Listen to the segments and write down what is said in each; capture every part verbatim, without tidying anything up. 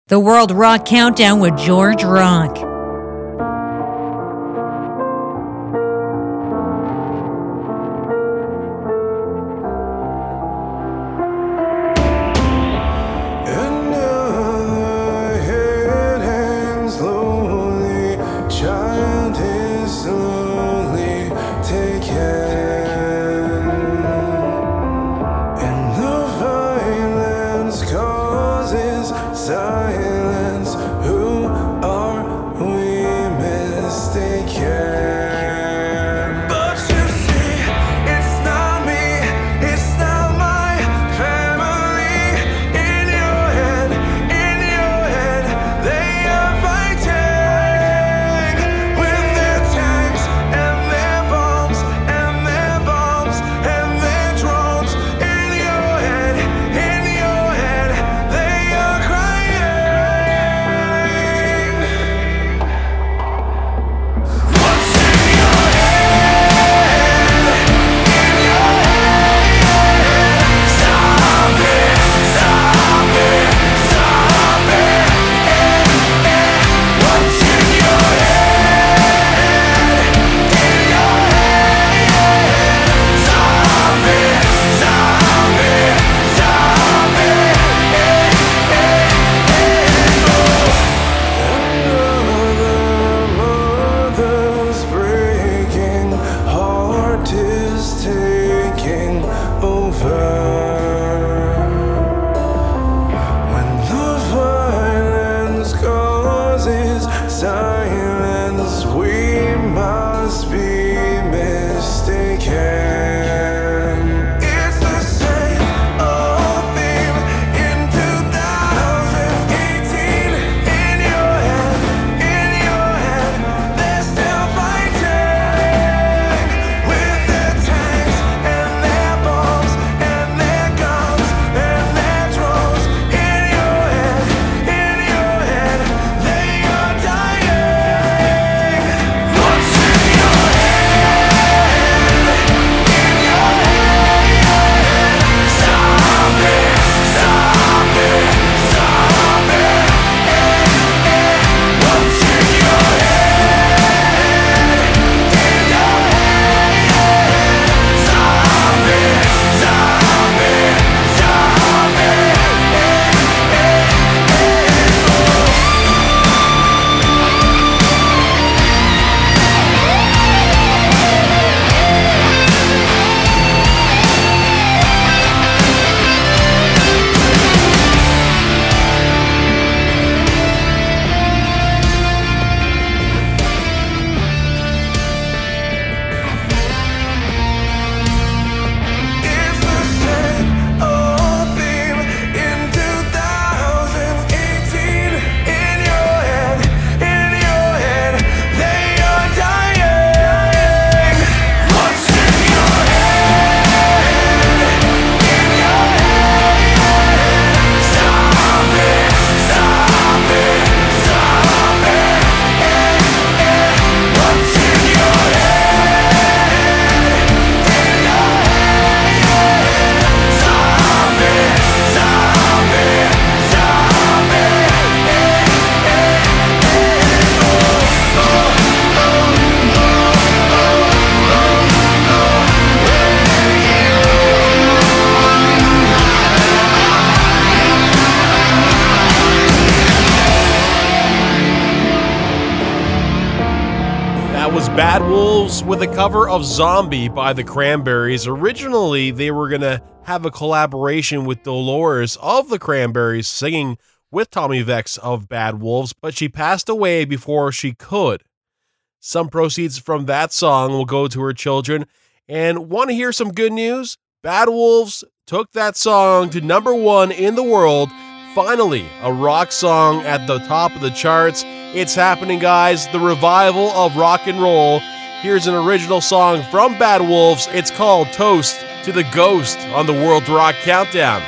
The World Rock Countdown with George Rock. Bad Wolves with a cover of Zombie by the Cranberries. Originally, they were going to have a collaboration with Dolores of the Cranberries singing with Tommy Vex of Bad Wolves, but she passed away before she could. Some proceeds from that song will go to her children. And want to hear some good news? Bad Wolves took that song to number one in the world. Finally, a rock song at the top of the charts. It's happening, guys. The revival of rock and roll. Here's an original song from Bad Wolves. It's called Toast to the Ghost on the World Rock Countdown.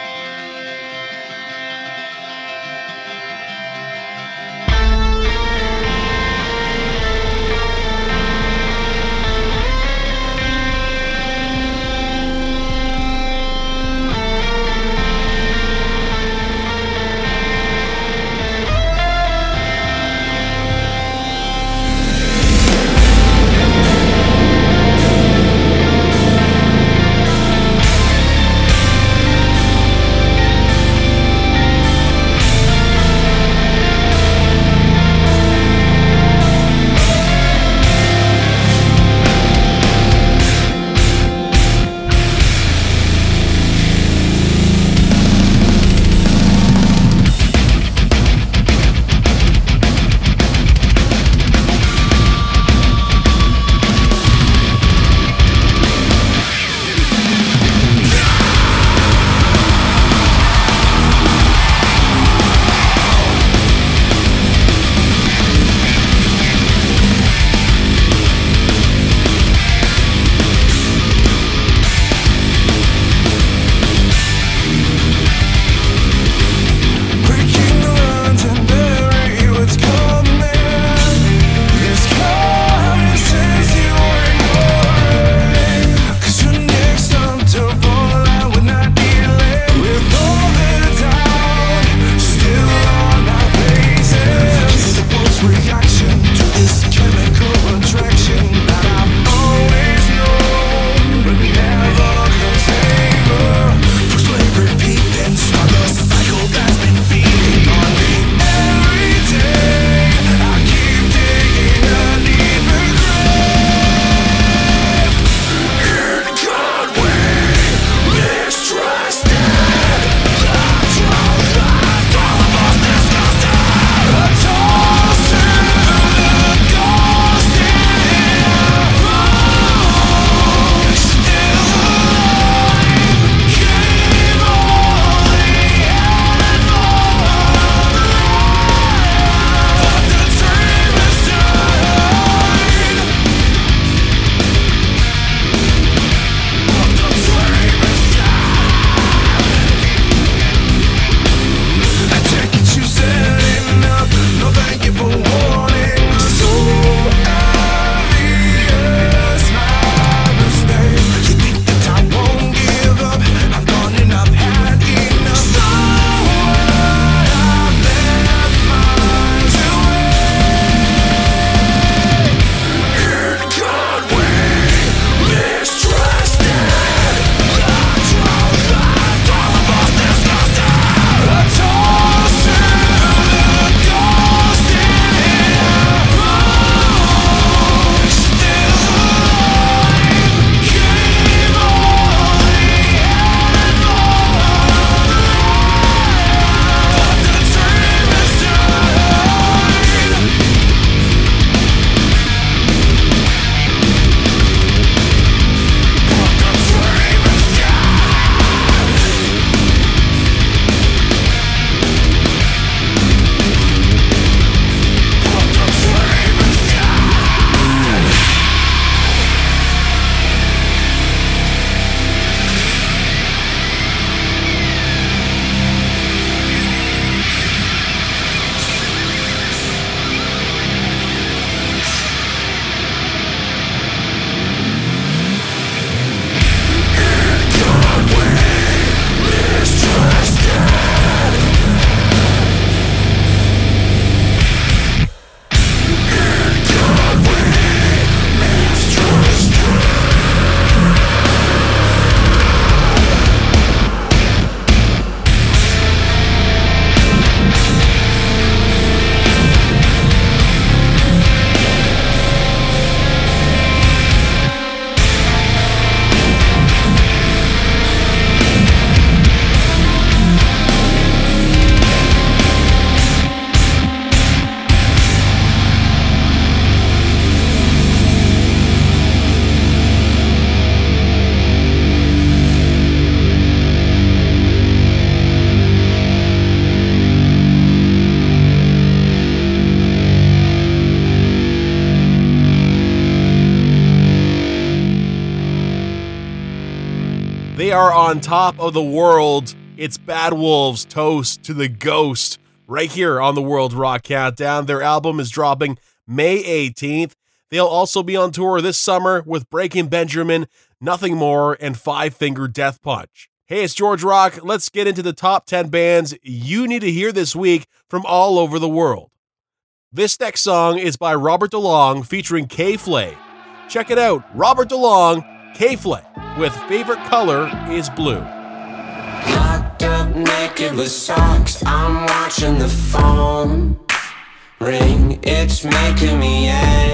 They are on top of the world. It's Bad Wolves' Toast to the Ghost right here on the World Rock Countdown. Their album is dropping May eighteenth. They'll also be on tour this summer with Breaking Benjamin, Nothing More, and Five Finger Death Punch. Hey, it's George Rock. Let's get into the top ten bands you need to hear this week from all over the world. This next song is by Robert DeLong featuring K-Flay. Check it out, Robert DeLong, K-Flay, with Favorite Color is Blue. Locked up naked with socks, I'm watching the phone ring. It's making me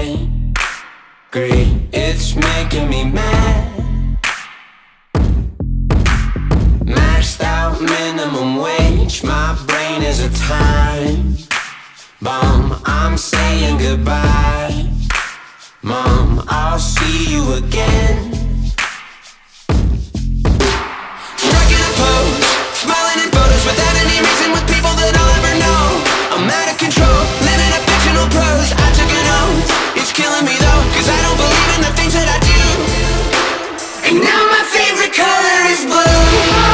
angry, it's making me mad. Maxed out minimum wage, my brain is a time bomb. I'm saying goodbye, Mom, I'll see you again. Striking a pose, smiling in photos without any reason, with people that I'll ever know. I'm out of control, living a fictional prose. I took an oath, it's killing me though, cause I don't believe in the things that I do. And now my favorite color is blue.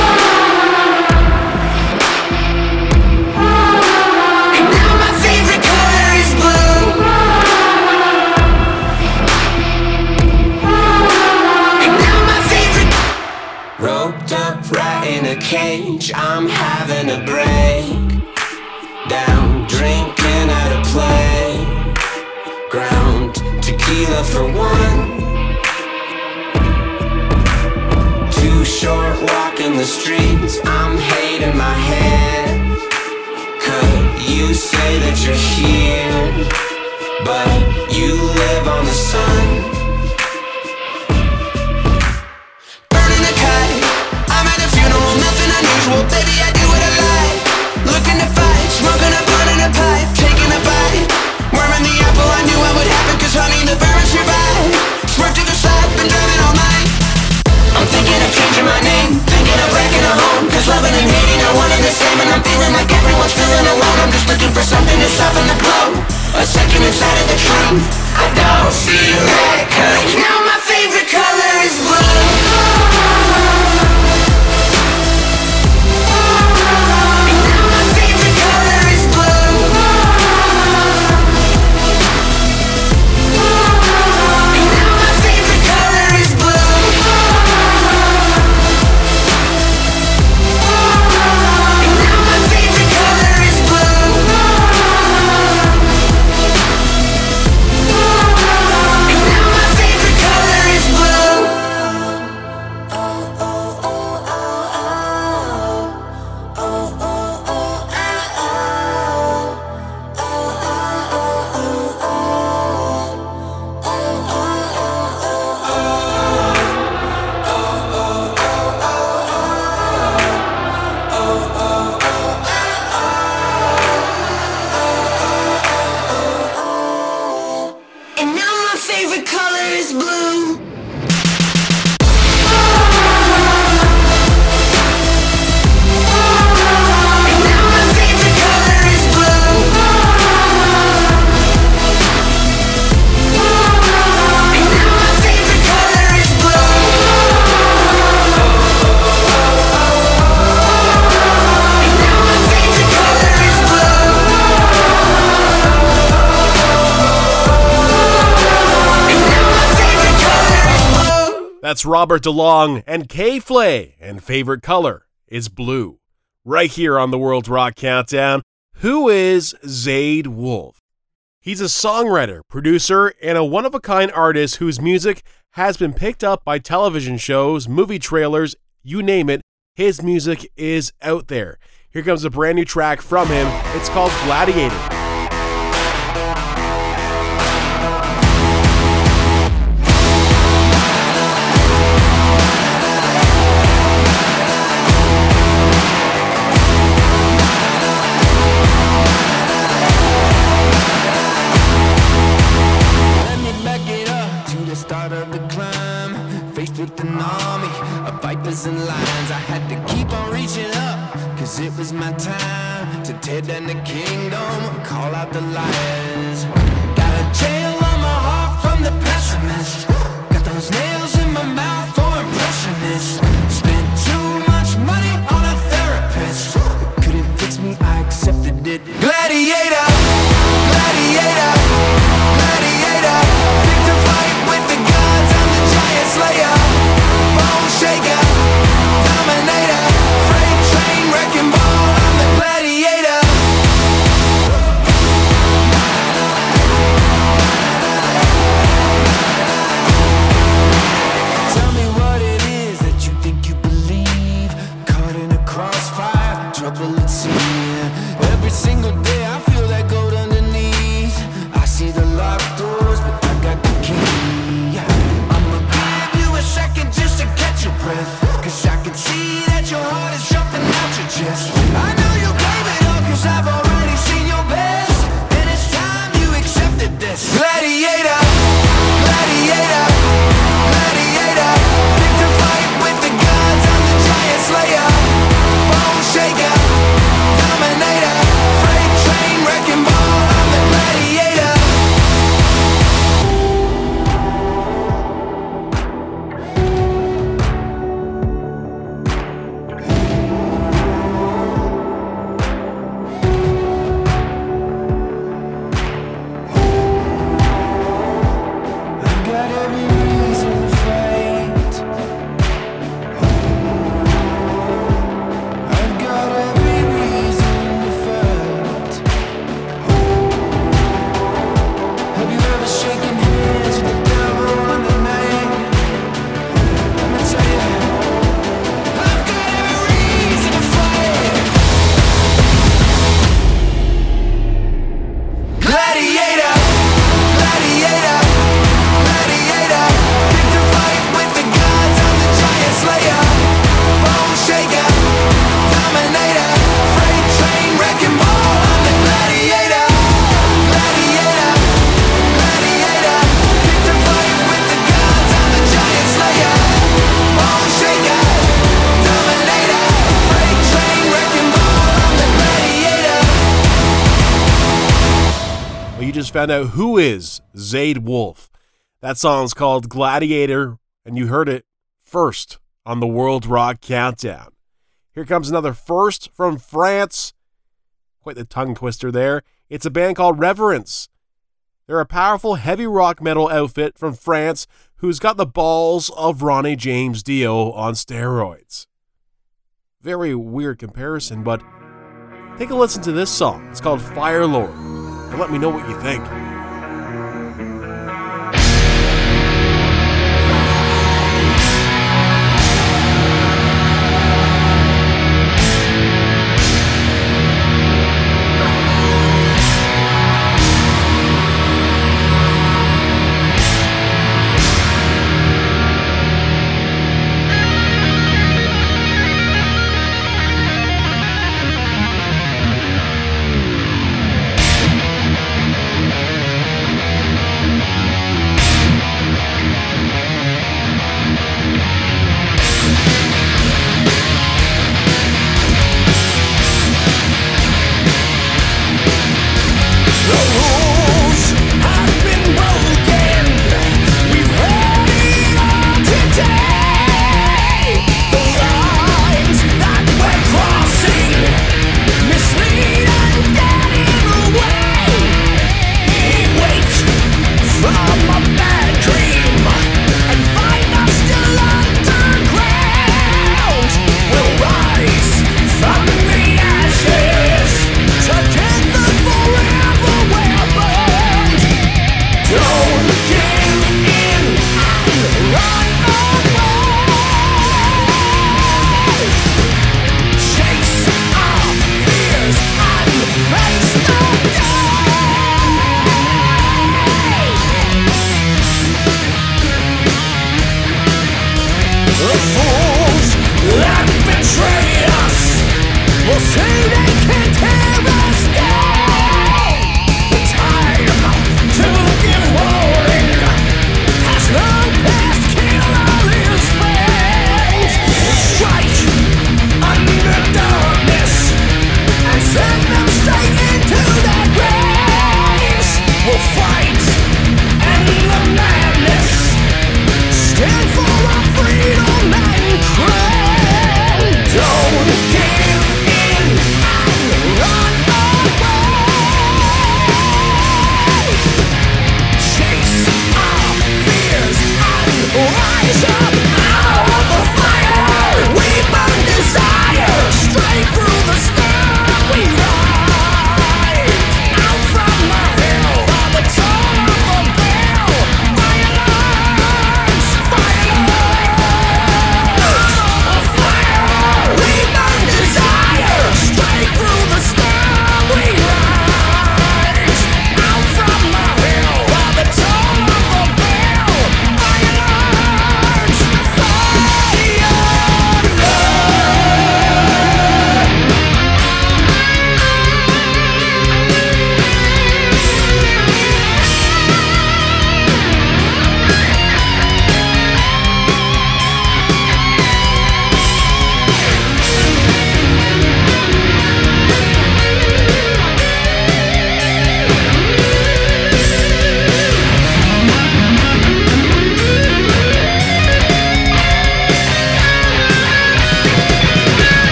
And now my favorite color is blue. And now my favorite. Roped up right in a cage, I'm having a break. Down, drinking at a playground. Tequila for one. Too short walking the streets, I'm hating my head. Could you say that you're here, but you live on the sun? Burning a kite, I'm at a funeral, nothing unusual. Baby, I do what I like. Looking to fight, smoking a blunt in a pipe, taking a bite. Worming the apple, I knew what would happen, cause honey, the vermin survive. Swerve to the side, been driving all night. I'm thinking of changing my name, thinking of wrecking a home, cause loving and hating are one and the same. And I'm feeling like everyone's feeling alone. I'm just looking for something to soften the blow. A second inside of the truth, I don't see red, cause now my favorite color is blue. That's Robert DeLong and K-Flay, and Favorite Color is Blue. Right here on the World Rock Countdown. Who is Zayde Wolf? He's a songwriter, producer, and a one-of-a-kind artist whose music has been picked up by television shows, movie trailers, you name it. His music is out there. Here comes a brand new track from him. It's called Gladiator. And lines, I had to keep on reaching up, cause it was my time to tear down the kingdom, call out the lions. Got a jail on my heart from the pessimist, got those nails in my mouth for impressionists. Spent you just found out who is Zayd Wolf. That song's called Gladiator, and you heard it first on the World Rock Countdown. Here comes another first from France. Quite the tongue twister there. It's a band called Reverence. They're a powerful heavy rock metal outfit from France who's got the balls of Ronnie James Dio on steroids. Very weird comparison, but take a listen to this song. It's called Fire Lord, and let me know what you think.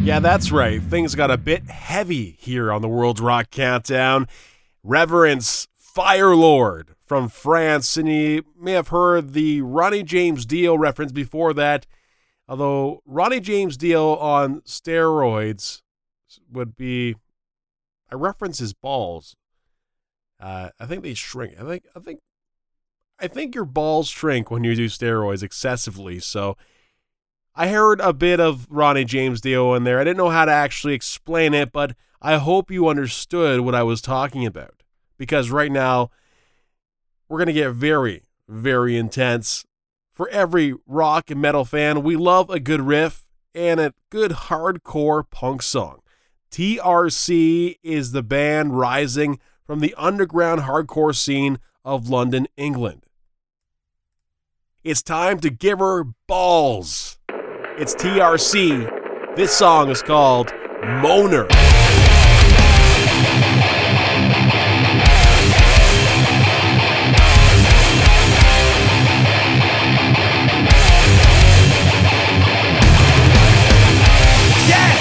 Yeah, that's right. Things got a bit heavy here on the World Rock Countdown. Reverence Fire Lord from France, and you may have heard the Ronnie James Dio reference before that, although Ronnie James Dio on steroids would be, I reference his balls. Uh, I think they shrink. I think, I think, I think your balls shrink when you do steroids excessively, so I heard a bit of Ronnie James Dio in there. I didn't know how to actually explain it, but I hope you understood what I was talking about. Because right now, we're going to get very, very intense. For every rock and metal fan, we love a good riff and a good hardcore punk song. T R C is the band rising from the underground hardcore scene of London, England. It's time to give her balls. It's T R C. This song is called Moaner. Yes!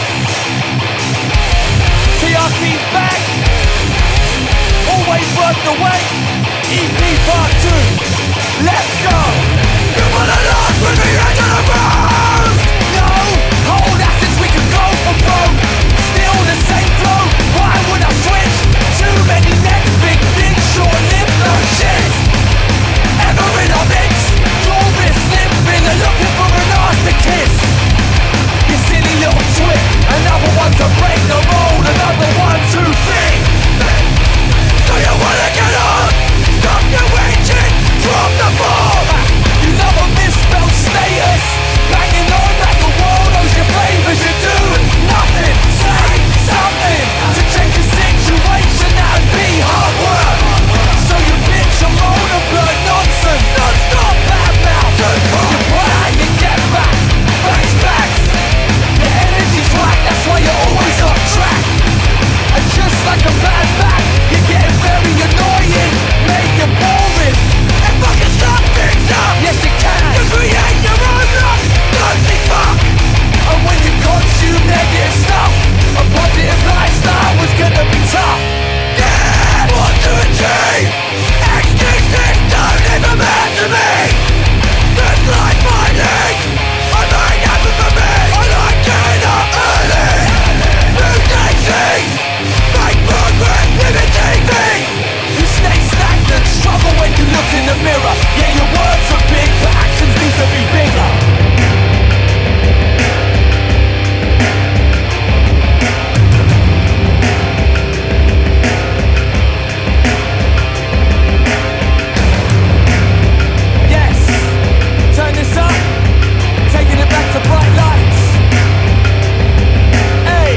T R C's back. Always worth the wait. E P part two. Let's go. You wanna launch with me into the ground? No, hold assets we can go for broke. Still the same flow, why would I switch? Too many necks, big things, short-lived, no shit. Ever in our mix, you'll be slipping and looking for an arse to kiss. You silly little twit, another one to break the mold, another one to think. So you wanna get on? Stop your waging, drop the ball. You love a misspelled status, banging on like the world owes your favors. You do nothing, say something to change the situation. That'd be hard work. So you bitch and moan and blurt nonsense, non-stop bad mouth. You play, you get back, facts, facts. Your energy's right, that's why you're always off track. And just like a bad back, you're getting very annoying, make you boring. And fucking stop things up. Yes you can. You create your own luck. Don't think fuck. And when you consume negative stuff, a positive lifestyle was gonna be tough. Yeah, what to achieve? Excuses don't even matter to me. This life I need, I make happen for me. I like getting up early. New daisies, make progress, living T V. You stay stagnant, struggle when you look in the mirror. Yeah, your words are big, but actions need to be bigger. Yes, turn this up, taking it back to bright lights. Hey,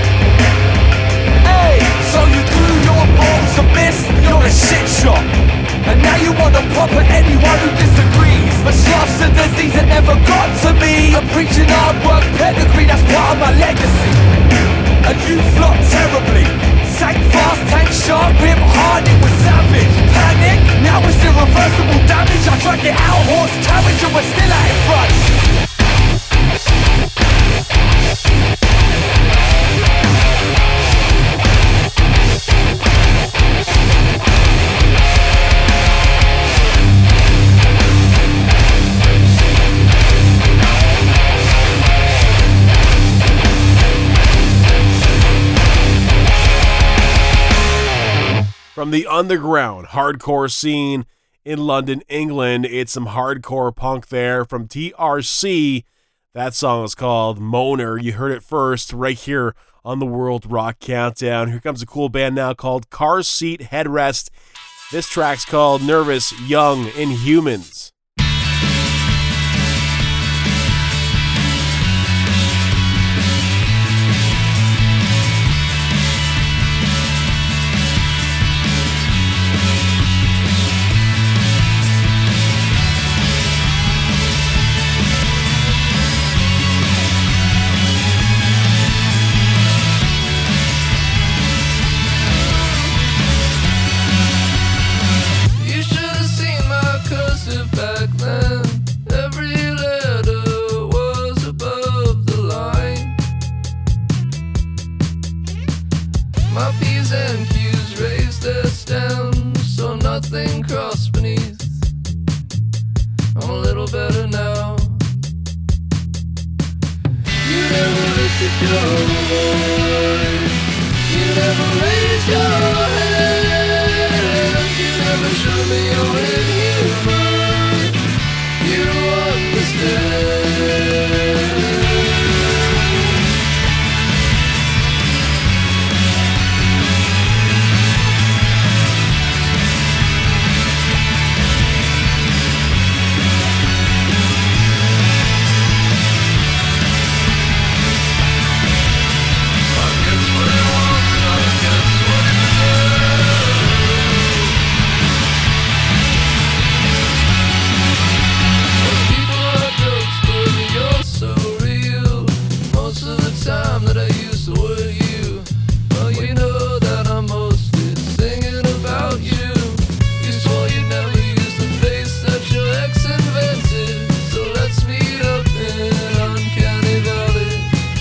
hey, so you threw your balls and missed, you're a shit shot. And now you wanna pop at anyone who disagrees. But sloth's a disease that never got to me. I'm preaching hard work pedigree, that's part of my legacy. And you flopped terribly. Sank fast, tank sharp, rip hard, it was savage. Panic, now it's irreversible damage. I drag it out, horse carriage, and we're still out in front. From the underground hardcore scene in London, England, it's some hardcore punk there from T R C. That song is called Moaner. You heard it first right here on the World Rock Countdown. Here comes a cool band now called Car Seat Headrest. This track's called Nervous Young Inhumans. You should have seen my cursive bag. avoid. You never raised your hand, you never showed me you're inhuman. You understand. Time that I used to with you. Well, you know that I'm mostly singing about you. You swore you'd never use the face that your ex invented. So let's meet up in Uncanny Valley.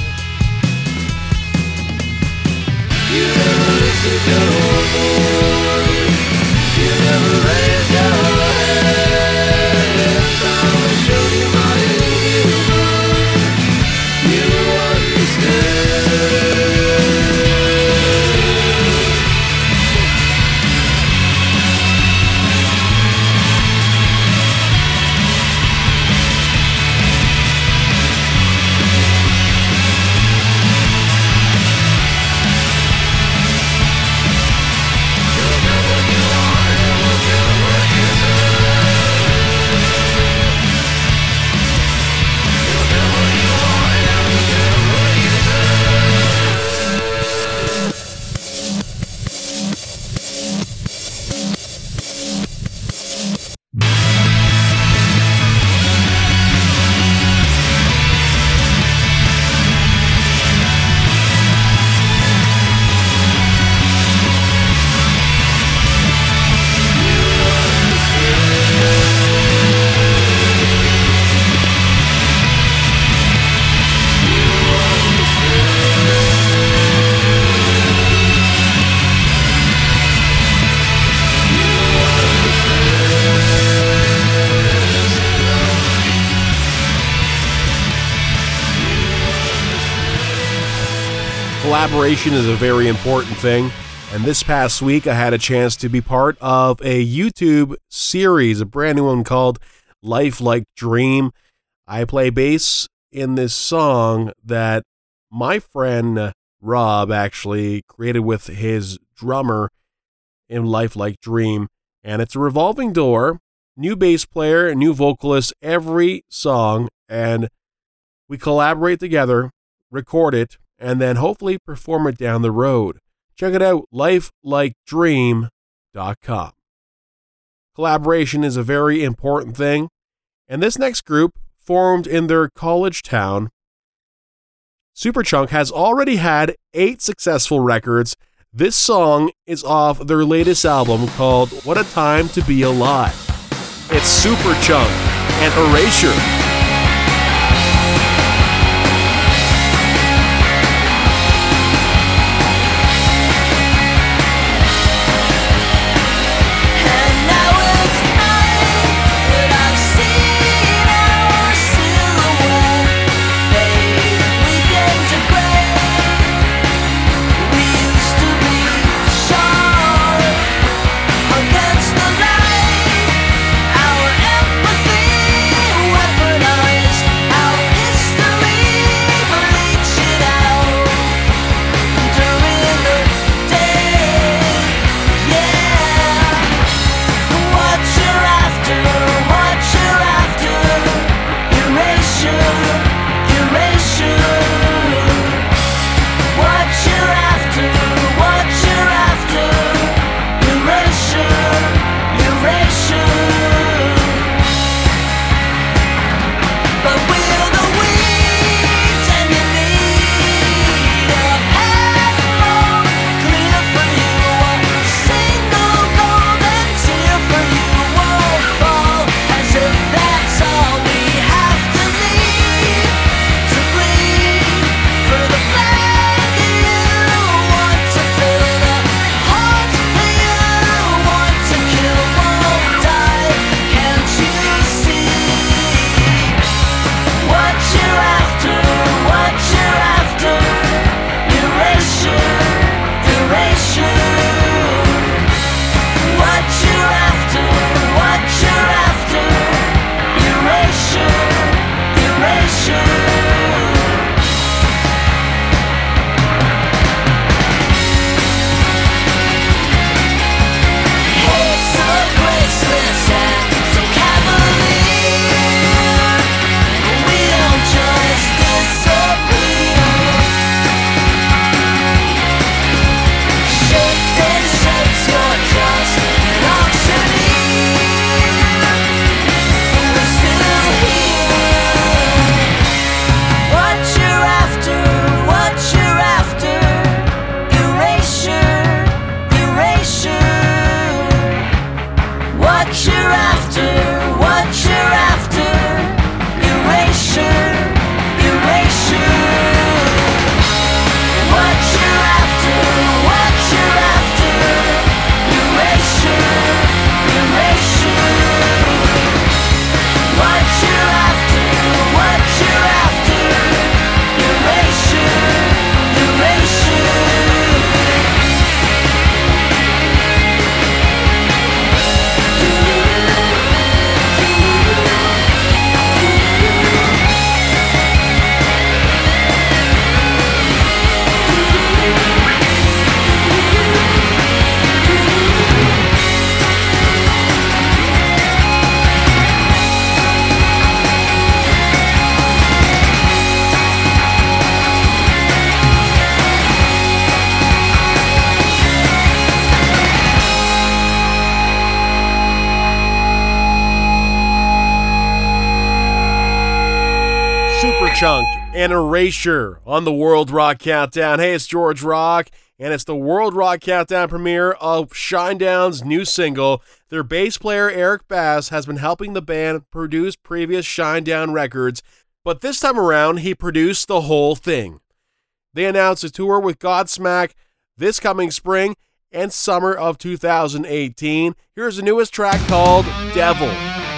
You never lifted your voice, you never raised your hands. I will show you my inhuman. You Collaboration is a very important thing, and this past week I had a chance to be part of a YouTube series, a brand new one called Life Like Dream. I play bass in this song that my friend Rob actually created with his drummer in Life Like Dream, and it's a revolving door, new bass player, new vocalist every song, and we collaborate together, record it, and then hopefully perform it down the road. Check it out, life like dream dot com. Collaboration is a very important thing, and this next group, formed in their college town, Superchunk, has already had eight successful records. This song is off their latest album called What a Time to Be Alive. It's Superchunk and Erasure. Against the light, our empathy weapon. Chunk and Erasure on the World Rock Countdown. Hey, it's George Rock, and it's the World Rock Countdown premiere of Shinedown's new single. Their bass player, Eric Bass, has been helping the band produce previous Shinedown records, but this time around, he produced the whole thing. They announced a tour with Godsmack this coming spring and summer of two thousand eighteen. Here's the newest track called Devil.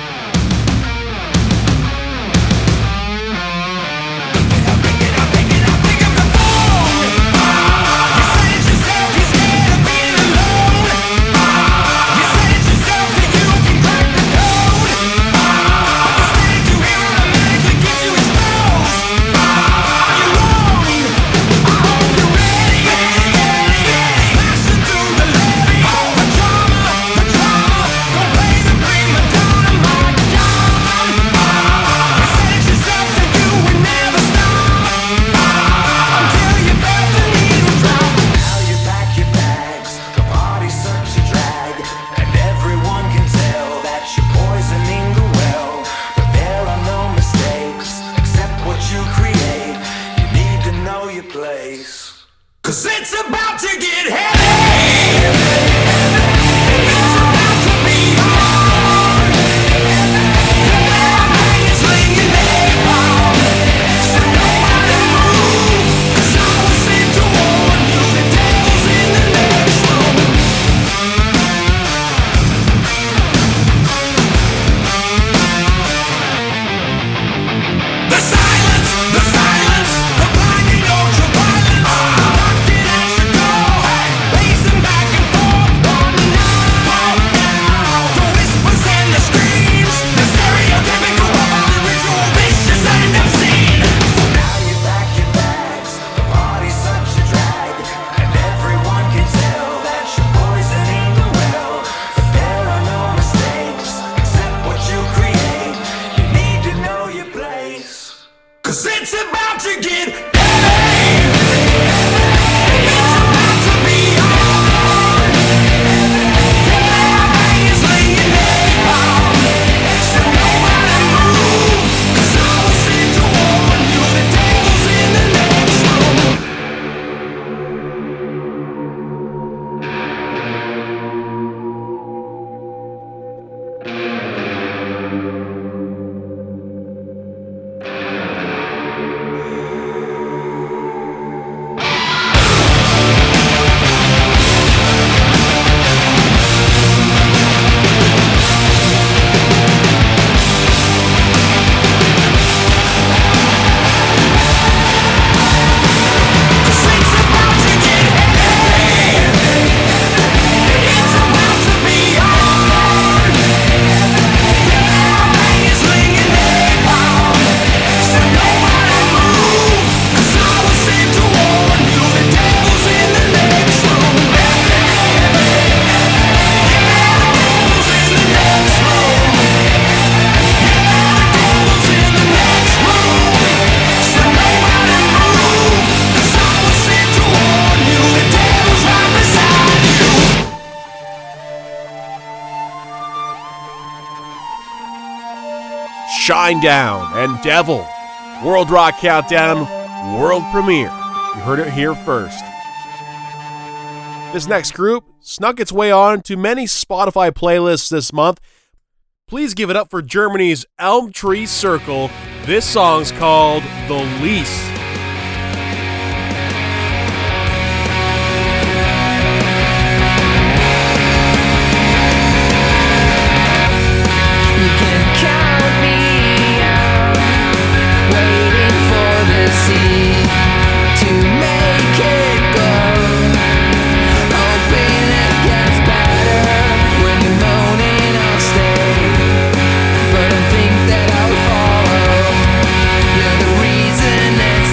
Cause it's about to get heavy. It's about to be on. Everything is laying napalm. So know how to move. Cause I was sent to warn you. The devil's in the next room. The silence, the silence, the blinding ultraviolet. Cause it's about to get heavy. It's about to be on. Everything is laying napalm. So know how to move. Cause I was sent to warn you. The devil's in the next Shinedown and Devil, World Rock Countdown world premiere. You heard it here first. This next group snuck its way on to many Spotify playlists this month. Please give it up for Germany's Elm Tree Circle. This song's called The Lease. But I think that I'll follow. You're the reason that's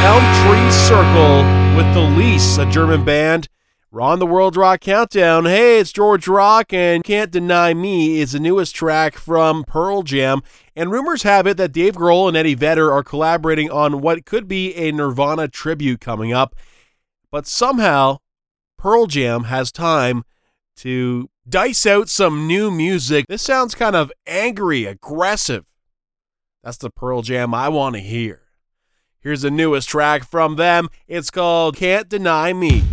Elm Tree Circle with The Lease, a German band. We're on the World Rock Countdown. Hey, it's George Rock, and Can't Deny Me is the newest track from Pearl Jam. And rumors have it that Dave Grohl and Eddie Vedder are collaborating on what could be a Nirvana tribute coming up. But somehow, Pearl Jam has time to dice out some new music. This sounds kind of angry, aggressive. That's the Pearl Jam I want to hear. Here's the newest track from them. It's called Can't Deny Me.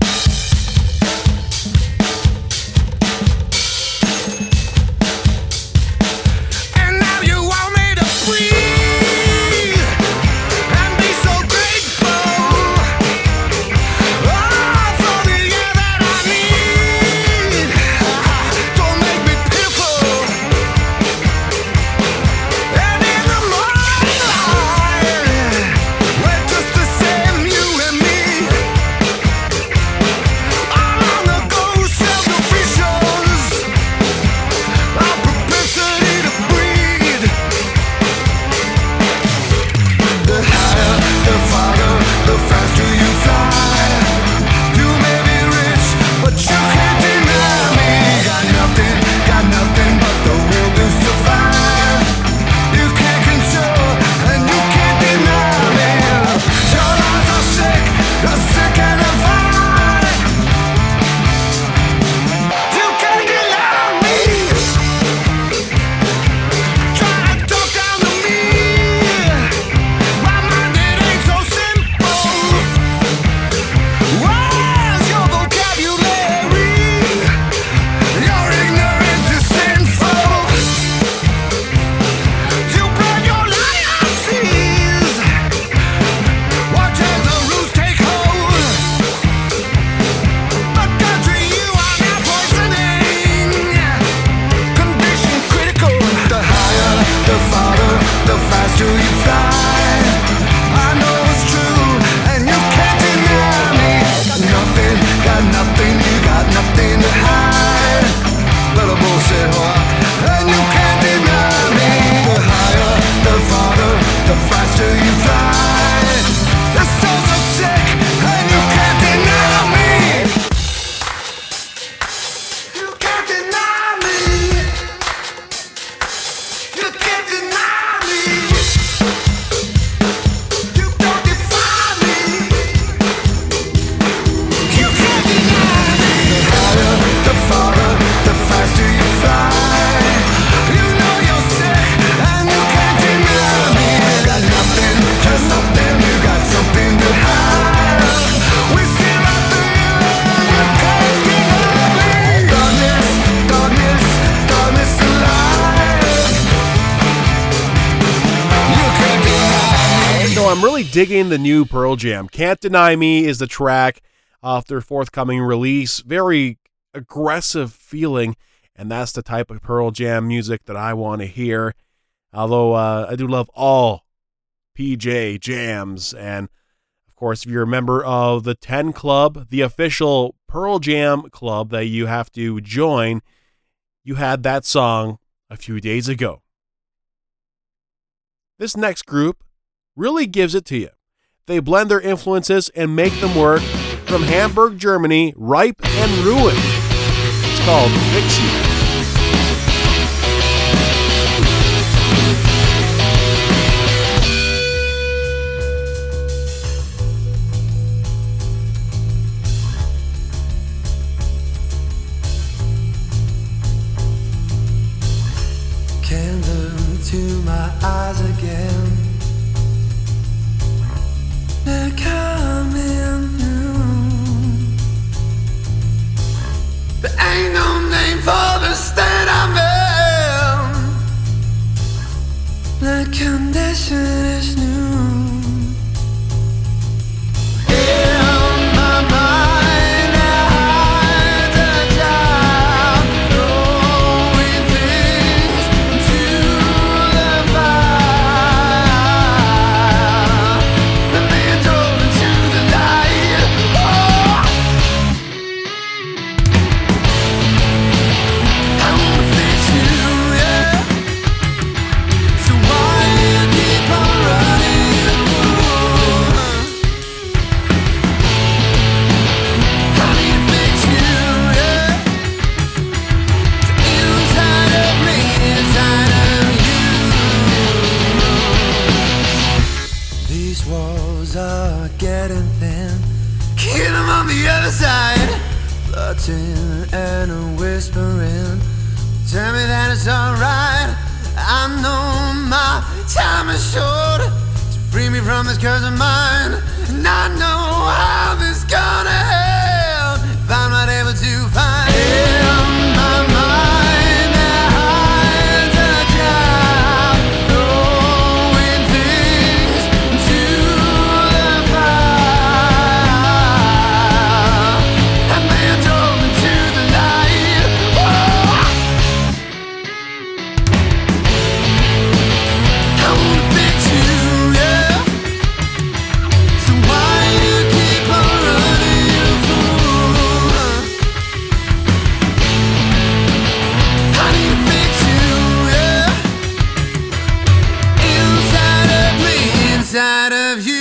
I'm really digging the new Pearl Jam. Can't Deny Me is the track off their forthcoming release. Very aggressive feeling, and that's the type of Pearl Jam music that I want to hear. Although uh, I do love all P J jams, and of course, if you're a member of the ten Club, the official Pearl Jam club that you have to join, you had that song a few days ago. This next group really gives it to you. They blend their influences and make them work. From Hamburg, Germany, Ripe and Ruin. It's called Fix You. Candle to my eyes again. They're coming through. There ain't no name for the shadows are getting thin. Kill them on the other side, flirting and whispering. Tell me that it's alright. I know my time is short to free me from this curse of mine. And I know how this gonna end if I'm not able to find in my mind that hides a child, throwing things into the fire, and then drove into the light. Whoa. I wanna fix you, yeah. So why you keep on running, you fool? I need to fix you, yeah. Inside of me, inside of you.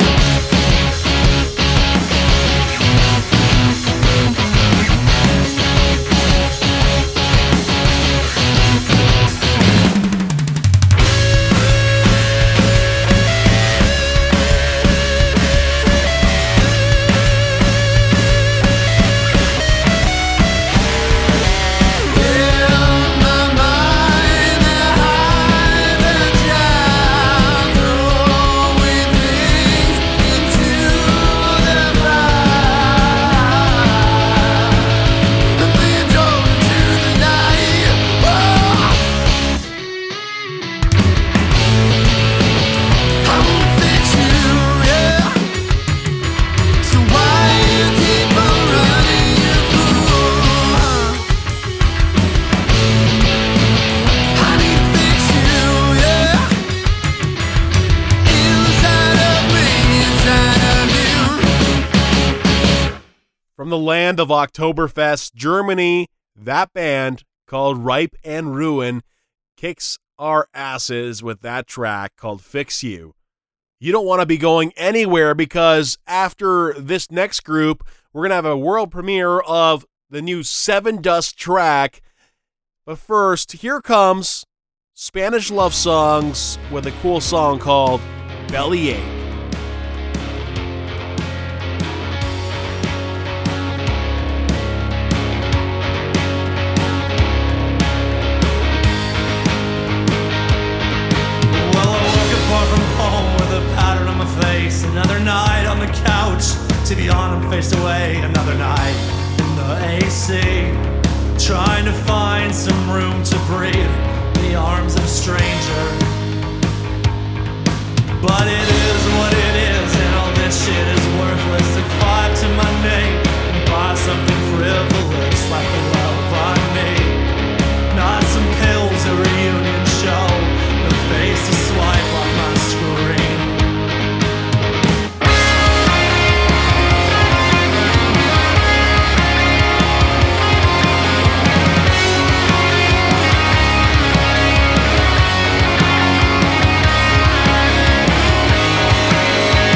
From the land of Oktoberfest, Germany, that band called Ripe and Ruin kicks our asses with that track called Fix You. You don't want to be going anywhere because after this next group, we're going to have a world premiere of the new Seven Dust track. But first, here comes Spanish Love Songs with a cool song called Bellyache. Another night on the couch, T V on and faced away. Another night in the A C, trying to find some room to breathe in the arms of a stranger. But it is what it is, and all this shit is worthless. Took five to my name and buy something frivolous like the love I need. Not some pills, a reunion show, no face to swipe on my screen. Yeah.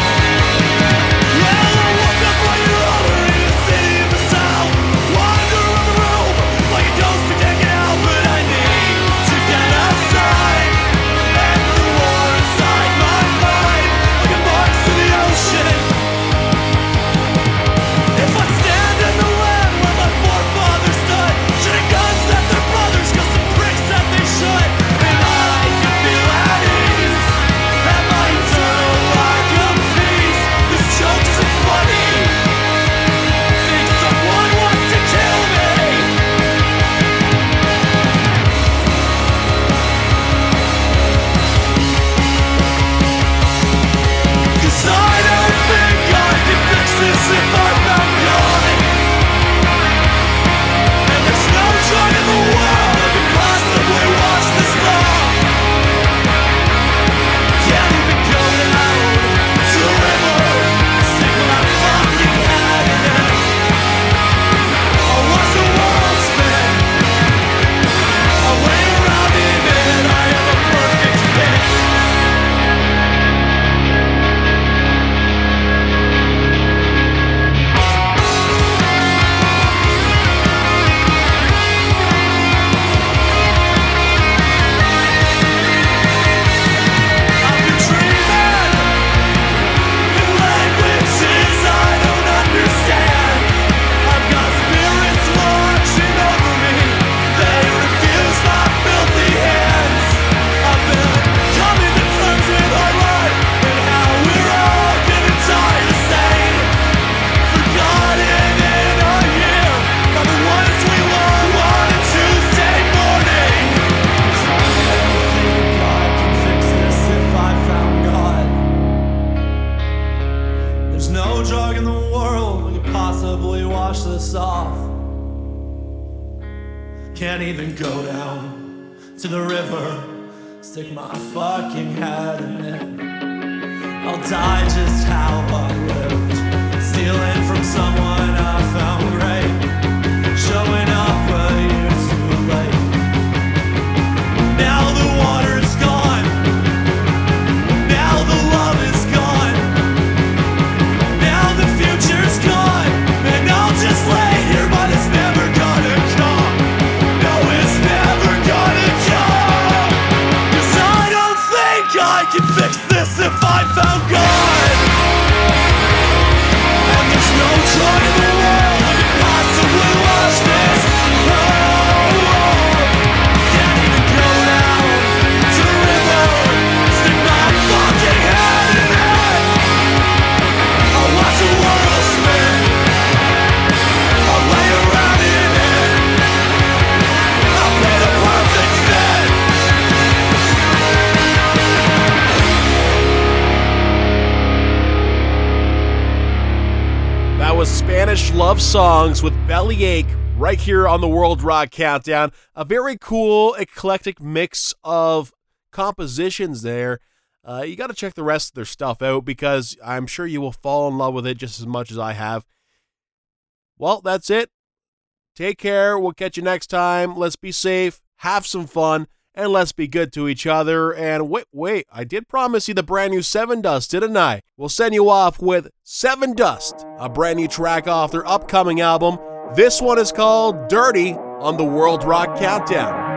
no drug in the world that could possibly wash this off. Can't even go down to the river, stick my fucking head in it. I'll die just how I lived, stealing from someone I found great, showing up a year too late. Now the water's gone, now the love is gone, now the future's gone, and I'll just lay here, but it's never gonna come. No, it's never gonna come, 'cause I don't think I can fix this if I found God. And there's no drug in the world that could possibly wash this. Oh, oh. Can't even go down to the river, stick my fucking head in it. I'll watch the world spin, I'll lay around in it, I'll be the perfect fit. That was Spanish Love Songs with Bellyache right here on the World Rock Countdown. A very cool, eclectic mix of compositions there. Uh, you got to check the rest of their stuff out because I'm sure you will fall in love with it just as much as I have. Well, that's it. Take care. We'll catch you next time. Let's be safe, have some fun, and let's be good to each other. And wait, wait, I did promise you the brand new Seven Dust, didn't I? We'll send you off with Seven Dust, a brand new track off their upcoming album. This one is called Dirty on the World Rock Countdown.